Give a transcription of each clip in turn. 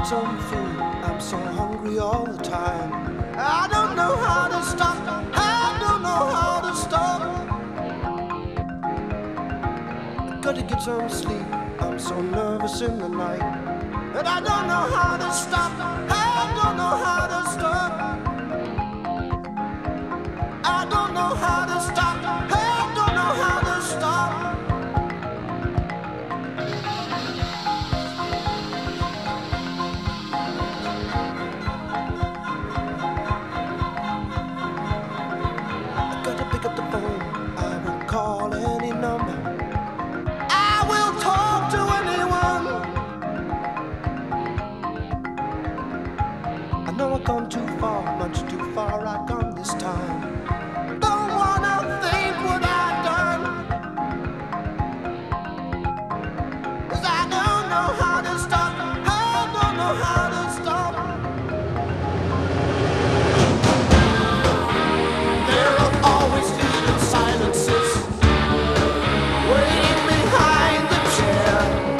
some food. I'm so hungry all the time. I don't know how to stop. I don't know how to stop. I gotta get some sleep. I'm so nervous in the night. And I don't know how to stop. I don't know how to stop. I don't know how to stop. I don't know how to stop. I gotta pick up the phone. I will call any number. I will talk to anyone. I know I've gone too far, much too far I've gone this time. Don't wanna think what I've done, 'cause I don't know how to stop. I don't know how to stop. There are always hidden silences waiting behind the chair.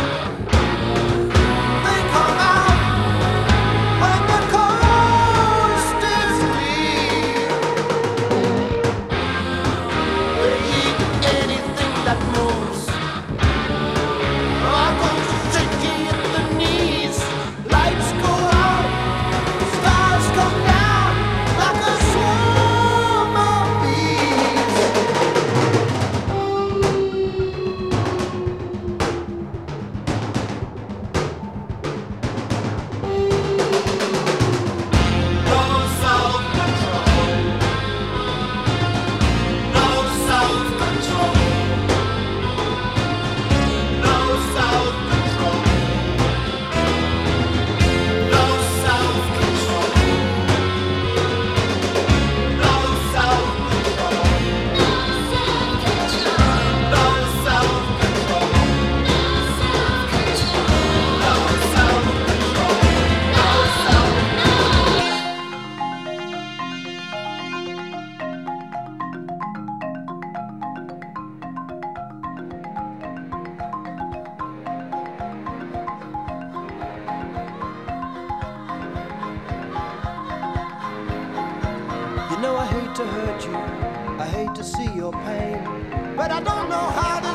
They come out when the coast is clear. They eat anything that moves. I go shaky at the knees. Lights go out, stars come down like a swarm of bees. No self-control. No self-control. No self-control. No self-control. No self-control. No self-control. No self-control. You know I hate to hurt you, I hate to see your pain, but I don't know how to